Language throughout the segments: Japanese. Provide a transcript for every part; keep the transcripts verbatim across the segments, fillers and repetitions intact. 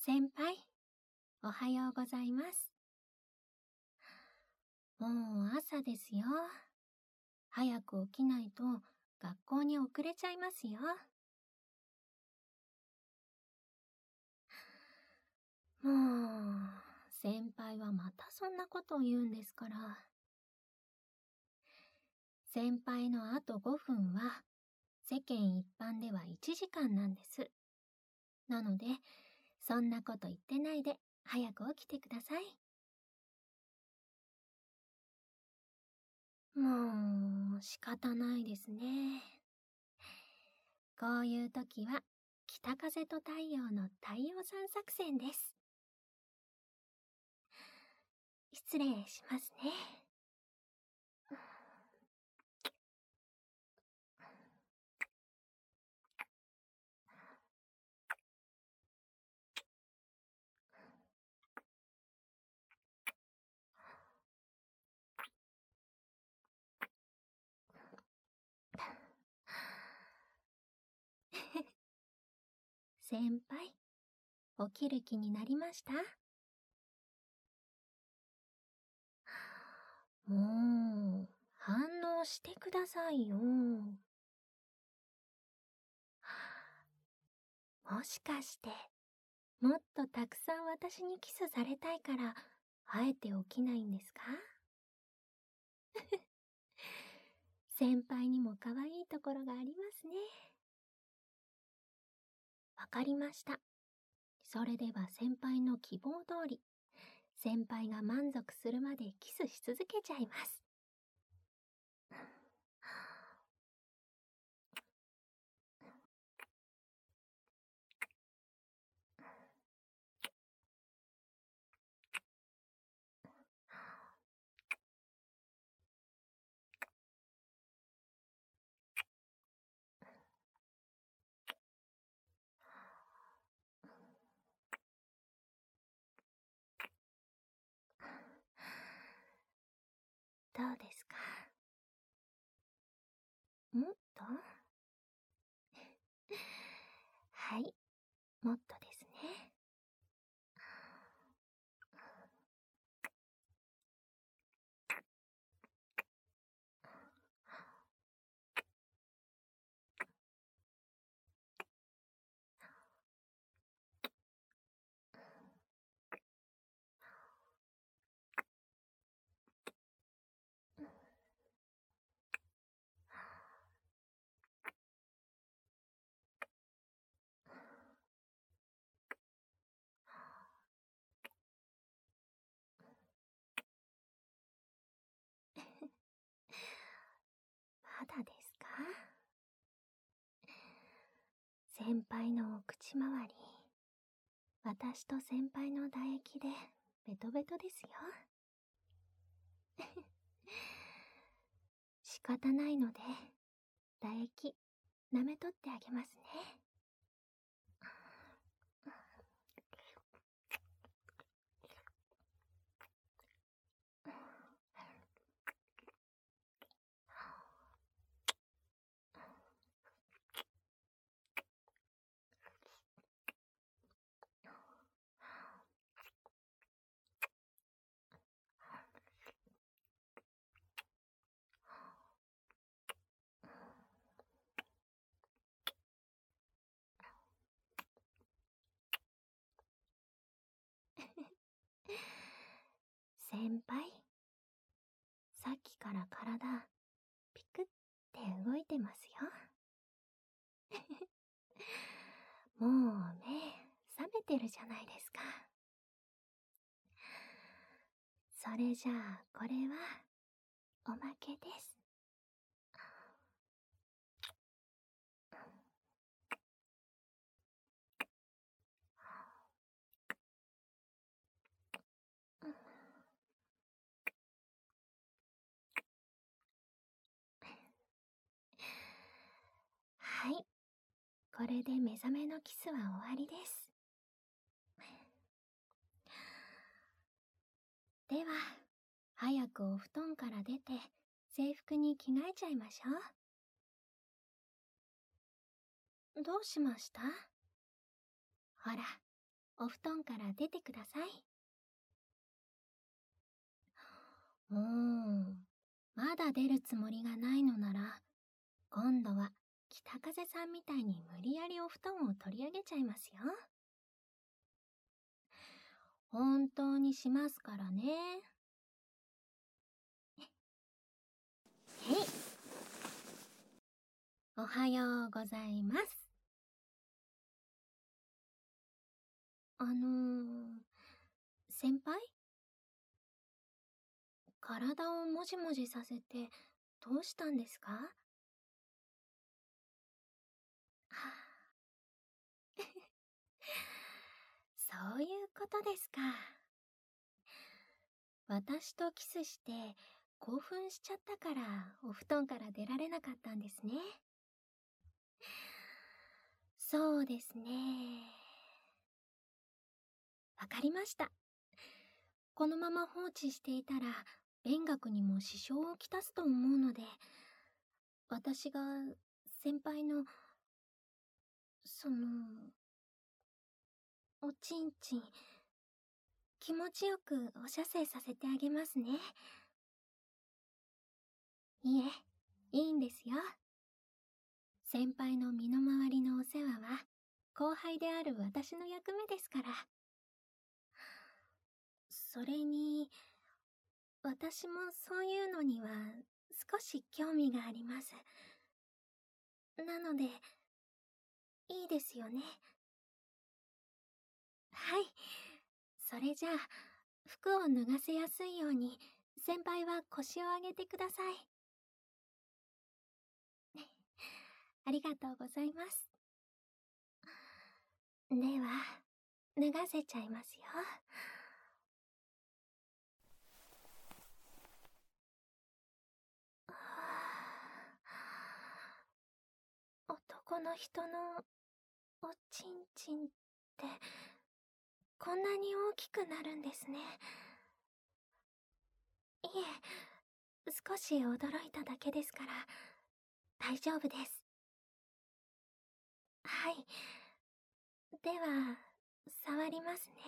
先輩、おはようございます。もう朝ですよ。早く起きないと学校に遅れちゃいますよ。もう、先輩はまたそんなことを言うんですから。先輩のあとごふんは、世間一般ではいちじかんなんです。なので、そんなこと言ってないで、早く起きてください。もう、仕方ないですね。こういう時は、北風と太陽の太陽さん作戦です。失礼しますね。先輩、起きる気になりました？もう、反応してくださいよ。もしかして、もっとたくさん私にキスされたいから、あえて起きないんですか？先輩にも可愛いところがありますね。わかりました。それでは先輩の希望通り、先輩が満足するまでキスし続けちゃいます。どうですか？もっとはい、もっとですね。まだですか？先輩のお口周り、私と先輩の唾液でベトベトですよ。仕方ないので、唾液舐め取ってあげますね。先輩、さっきから体、ピクって動いてますよ。もう目、覚めてるじゃないですか。それじゃあ、これは、おまけです。はい、これで目覚めのキスは終わりです。では、早くお布団から出て、制服に着替えちゃいましょう。どうしました？ほら、 お布団から出てください。もう、まだ出るつもりがないのなら、今度は北風さんみたいに無理やりお布団を取り上げちゃいますよ。本当にしますからね。へい。おはようございます。あのー、先輩？体をもじもじさせてどうしたんですか？はあそういうことですか。私とキスして興奮しちゃったからお布団から出られなかったんですね。そうですね。わかりました。このまま放置していたら勉学にも支障をきたすと思うので、私が先輩のそのおちんちん気持ちよくお射精させてあげますね。いえ、いいんですよ。先輩の身の回りのお世話は後輩である私の役目ですから。それに、私もそういうのには少し興味があります。なので、いいですよね。はい。それじゃあ、服を脱がせやすいように、先輩は腰を上げてください。ありがとうございます。では、脱がせちゃいますよ。男の人のおちんちんってこんなに大きくなるんですね。いえ、少し驚いただけですから大丈夫です。はい。では、触りますね。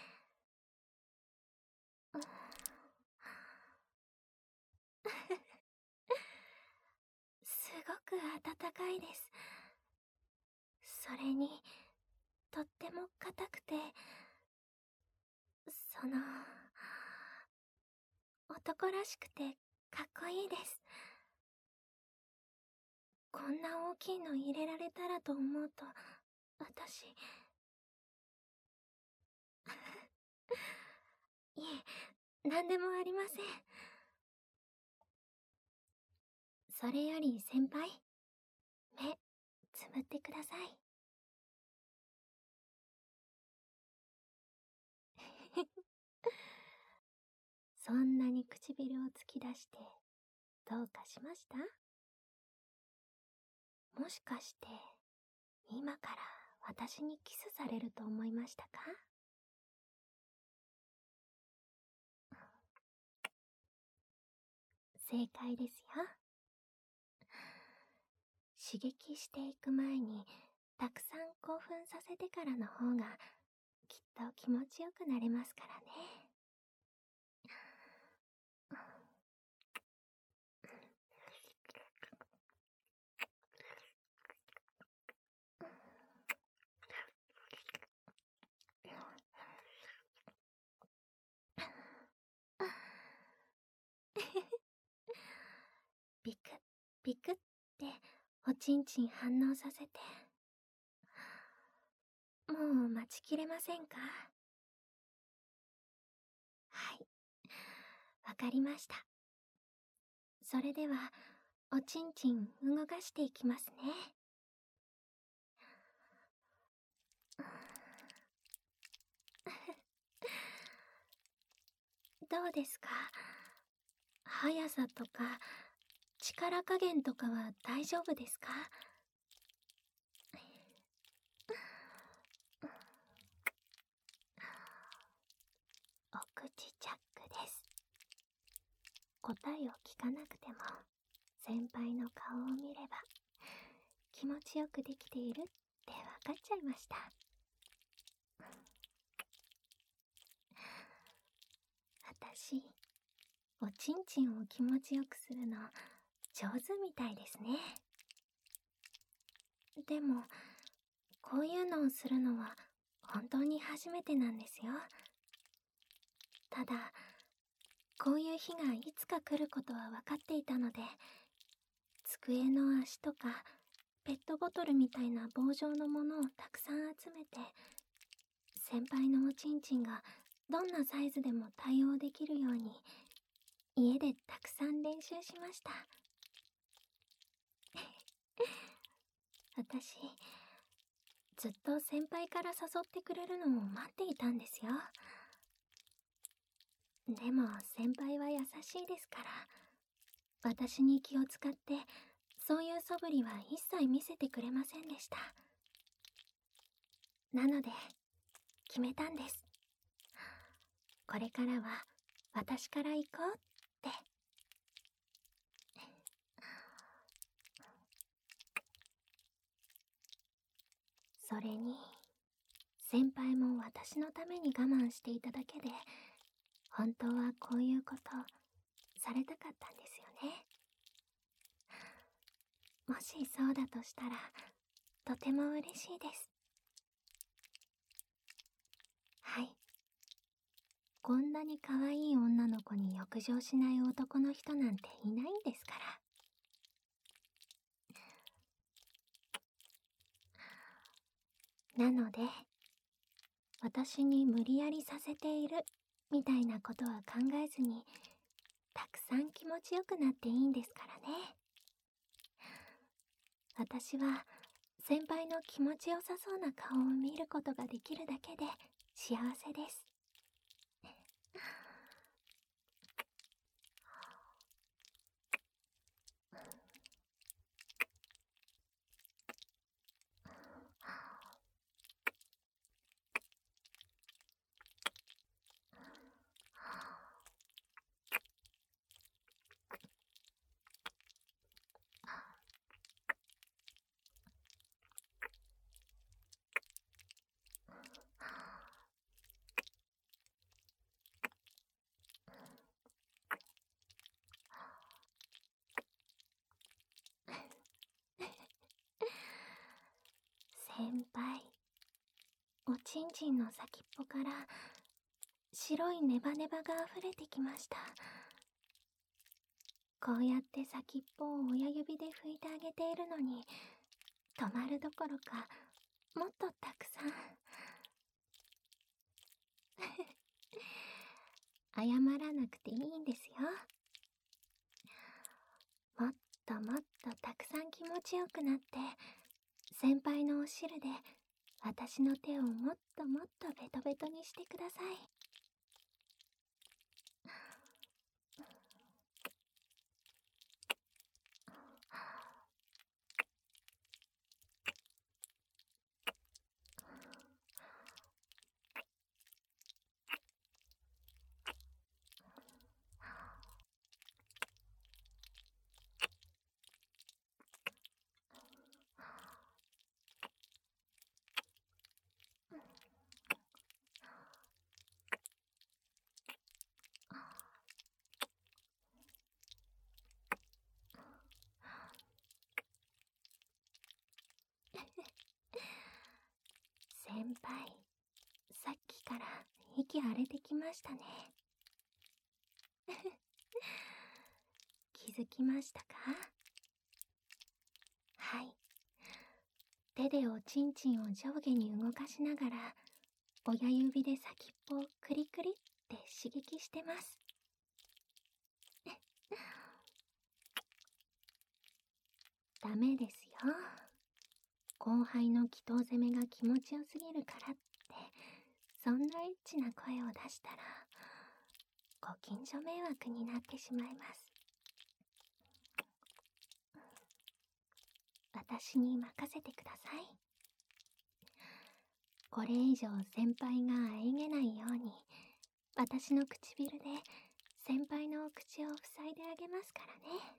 すごく温かいです。それに、とっても硬くて、その、男らしくてかっこいいです。こんな大きいの入れられたらと思うと、私いえ、なんでもありません。それより先輩、目つぶってください。そんなに唇を突き出してどうかしました？もしかして今から私にキスされると思いましたか？正解ですよ。刺激していく前にたくさん興奮させてからの方がきっと気持ちよくなれますからね。ピクピクっておちんちん反応させて、もう待ちきれませんか？はい、わかりました。それではおちんちん動かしていきますね。どうですか？速さとか力加減とかは大丈夫ですか？お口チャックです。答えを聞かなくても先輩の顔を見れば気持ちよくできているってわかっちゃいました。 私、おちんちんを気持ちよくするの上手みたいですね。でも、こういうのをするのは本当に初めてなんですよ。ただ、こういう日がいつか来ることは分かっていたので、机の足とかペットボトルみたいな棒状のものをたくさん集めて、先輩のおちんちんがどんなサイズでも対応できるように家でたくさん練習しました。私、ずっと先輩から誘ってくれるのを待っていたんですよ。でも先輩は優しいですから、私に気を使ってそういう素振りは一切見せてくれませんでした。なので決めたんです。これからは私から行こうって。それに、先輩も私のために我慢していただけで、本当はこういうことされたかったんですよね。もしそうだとしたら、とても嬉しいです。はい。こんなに可愛い女の子に浴場しない男の人なんていないんですから。なので、私に無理やりさせているみたいなことは考えずに、たくさん気持ちよくなっていいんですからね。私は先輩の気持ちよさそうな顔を見ることができるだけで幸せです。先輩、おちんちんの先っぽから白いネバネバが溢れてきました。こうやって先っぽを親指で拭いてあげているのに、止まるどころかもっとたくさん謝らなくていいんですよ。もっともっとたくさん気持ちよくなって、先輩のお汁で私の手をもっともっとベトベトにしてください。先輩、さっきから息荒れてきましたね。気づきましたか？はい。手でおちんちんを上下に動かしながら、親指で先っぽをクリクリって刺激してます。ダメですよ。後輩の祈祷攻めが気持ちよすぎるからって、そんなエッチな声を出したら、ご近所迷惑になってしまいます。私に任せてください。これ以上先輩が喘げないように、私の唇で先輩のお口を塞いであげますからね。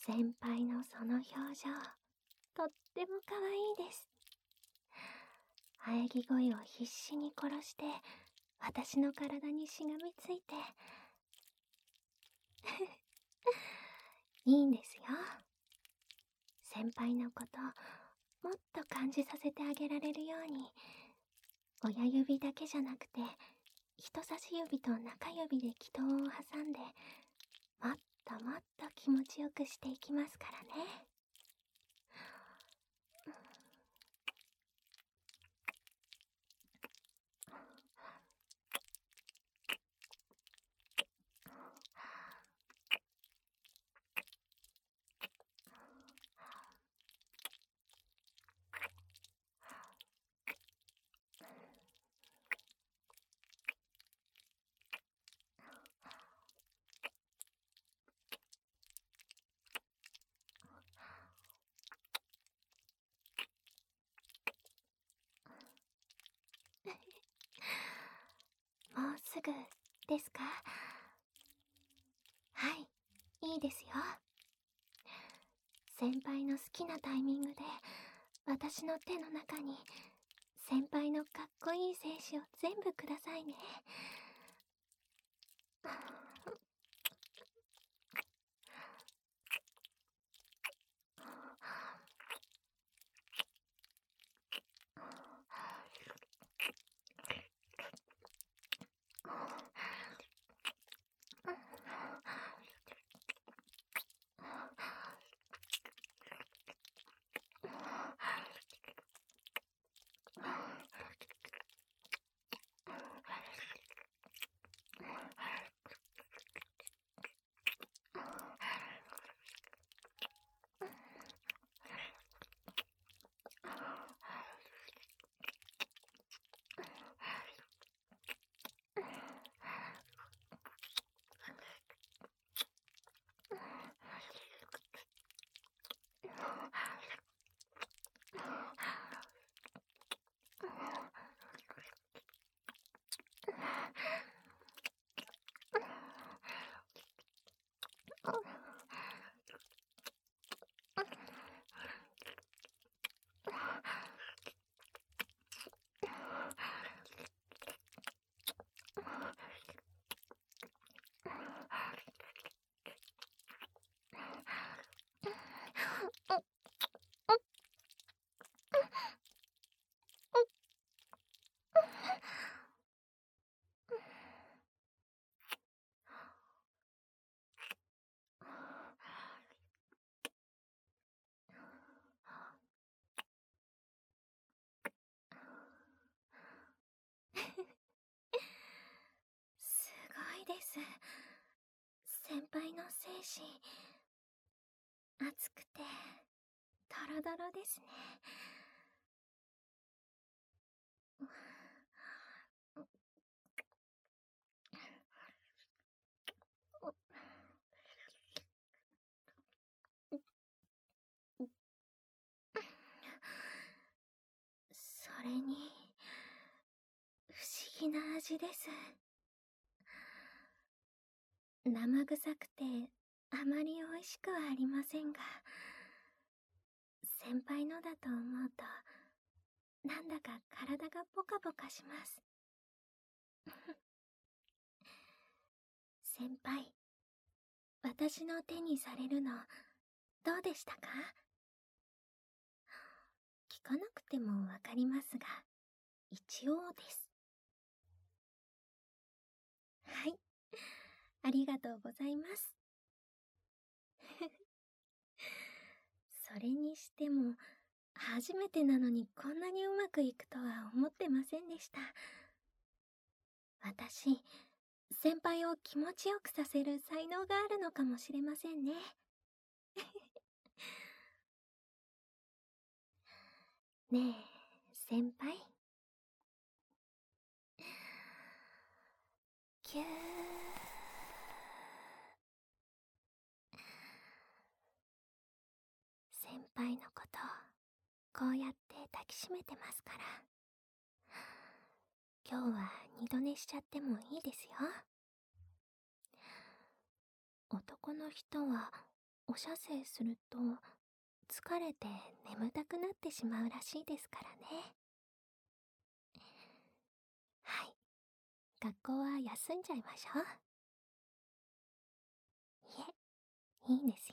先輩のその表情、とっても可愛いです。喘ぎ声を必死に殺して、私の体にしがみついて。いいんですよ。先輩のこと、もっと感じさせてあげられるように、親指だけじゃなくて、人差し指と中指で気筒を挟んで、もっともっと気持ちよくしていきますからね。もうすぐですか？はい、いいですよ。先輩の好きなタイミングで、私の手の中に先輩のかっこいい精子を全部くださいね。すごいです。先輩の精子、熱くてドロドロですね。それに、不思議な味です。生臭くてあまり美味しくはありませんが、先輩のだと思うと、なんだか体がポカポカします。先輩、私の手にされるの、どうでしたか？聞かなくてもわかりますが、一応です。はい、ありがとうございます。それにしても、初めてなのにこんなにうまくいくとは思ってませんでした。私、先輩を気持ちよくさせる才能があるのかもしれませんね。ねえ、先輩。キュー。先輩のこと、こうやって抱きしめてますから。今日は二度寝しちゃってもいいですよ。男の人はお射精すると疲れて眠たくなってしまうらしいですからね。はい、学校は休んじゃいましょう。いえ、いいんですよ。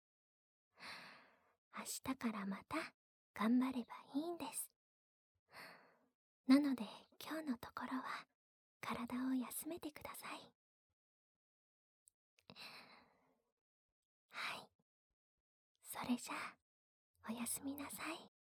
明日からまた頑張ればいいんです。なので今日のところは体を休めてください。はい、それじゃあおやすみなさい。